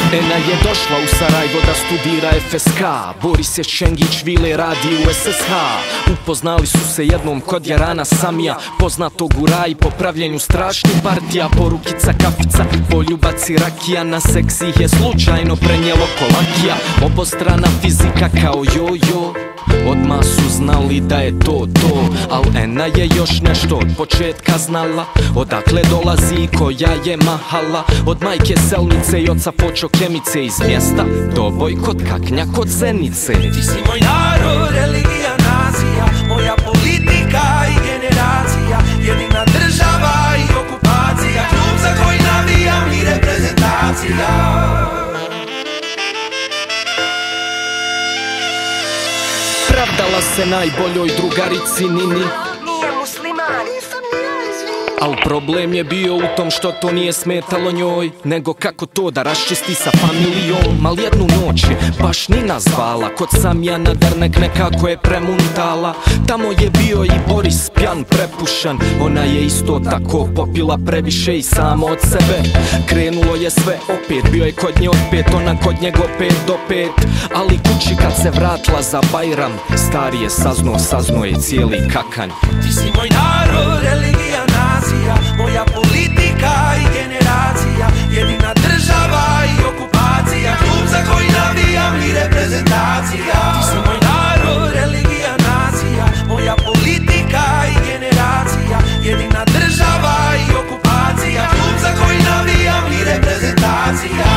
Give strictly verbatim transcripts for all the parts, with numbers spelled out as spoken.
Ena je došla u Sarajevo da studira F S K. Boris je Šengić vile radi u S S H. Upoznali su se jednom kod Jarana Samija, poznatog u Raji po pravljenju strašnih partija. Porukica, kafica, poljubac i rakija, na seks ih je slučajno prenijelo kolakija. Obostrana fizika kao jo-jo, odmah su znali da je to to. Al Ena je još nešto od početka znala, odakle dolazi i koja je mahala. Od majke Selnice i oca Počokemice, iz mjesta Doboj kod Kaknja kod Zenice. Ti si moj narod, religija, nacija, moja politika i generacija, jedina država i okupacija, klub za koji navijam i reprezentacija. Pravdala se najboljoj drugarici Nini, nije musliman, nisam ni ja, izvini. al problem je bio u tom što to nije smetalo njoj, nego kako to da raščisti sa familijom. Al jednu noć je baš Nina zvala kod Samijana Drnek, nekako je premuntala. Tamo je bio i Boris pjan prepušan, ona je isto tako popila previše i samo od sebe. Krenulo je sve opet, bio je kod nje od pet, ona kod njega opet do pet. Ali kući kad se vratila za Bajram, stari je saznao, saznao je cijeli kakanj. Ti si moj narod, religija, nacija, moja politika i generacija, jedina država i okupacija, klub za koji navijam i reprezentacija. Ti si moj narod, religija, nacija, moja politika i generacija, jedina država i okupacija, klub za koji navijam i reprezentacija.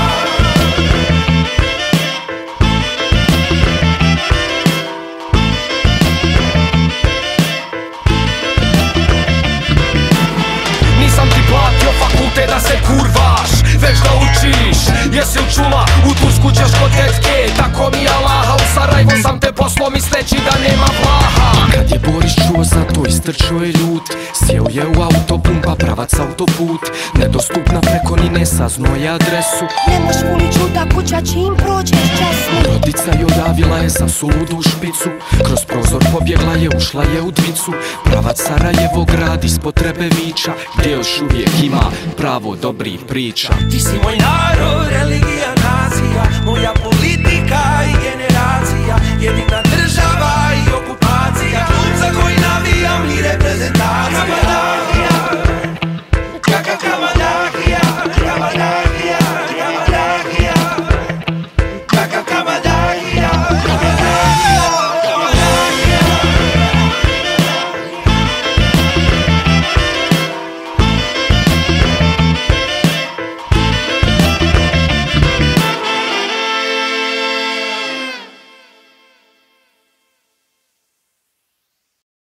Fakulte da se kurvaš, već da učiš. Jesi li čula, u Tursku ćeš kod tetke, tako mi Allaha. U Sarajevo sam te poslo misleći da nema plaha. Kad je Boris čuo za to, istrčao je ljut, sjeo je u auto, pumpa pravac autoput. Nedostupna preko ni ne saznao je adresu. Nemoš voli čuda, kuća čim prođeš česmu. Rodica joj javila je za suludu špicu, kroz prozor pobjegla je, ušla je u dvicu. Pravac Sarajevo grad ispod Trebevića, gdje još uvijek ima pravo dobrih priča. Ti si moj narod,